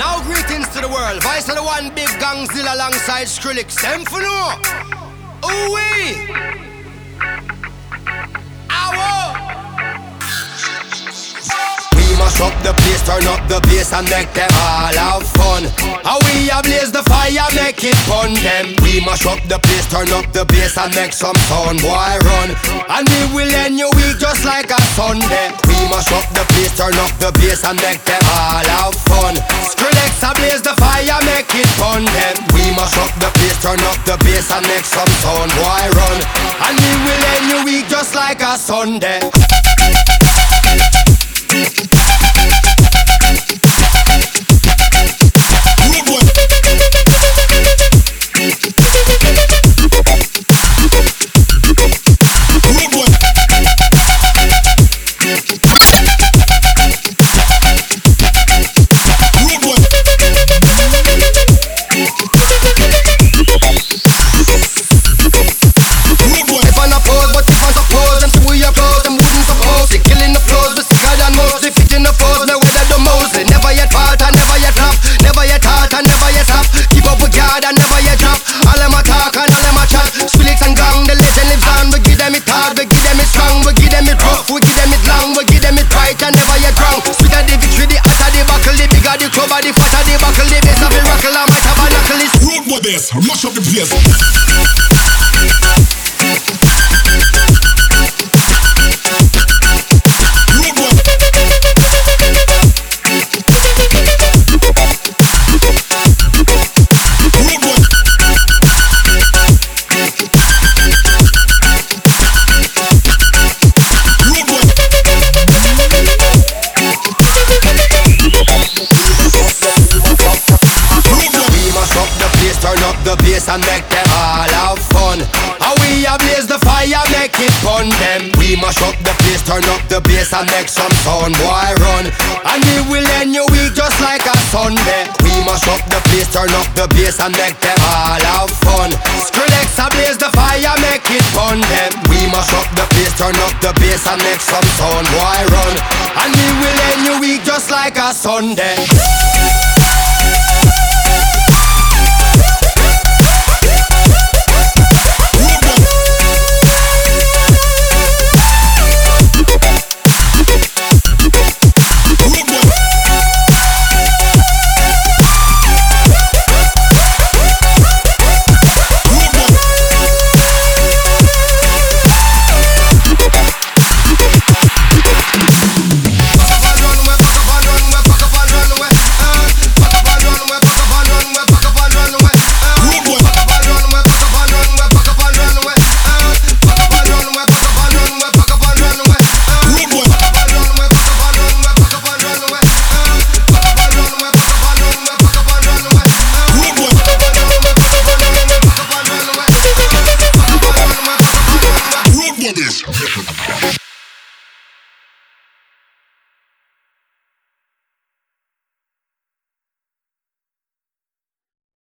Now greetings to the world. Vice of the one big gangzilla alongside Skrillex. Them for no. Ooh-wee. Mash up the place, turn up the bass and make them all have fun. How we ablaze the fire, make it fun them. We mash up the place, turn up the bass and make some sound, boy run. And we will end your week just like a Sunday. We mash up the place, turn up the bass and make them all have fun. Skrillex ablaze the fire, make it fun them. We mash up the place, turn up the bass and make some sound, boy run. And we will end your week just like a Sunday. Mash up the place. The bass and make them all have fun. How we ablaze the fire, make it fun them. We mash up the place, turn up the bass and make some sound, boy run. And we will end your week just like a Sunday. We mash up the place, turn up the bass and make them all have fun. Skrillex ablaze the fire, make it fun them. We mash up the place, turn up the bass and make some sound, boy run. And we will end your week just like a Sunday. This.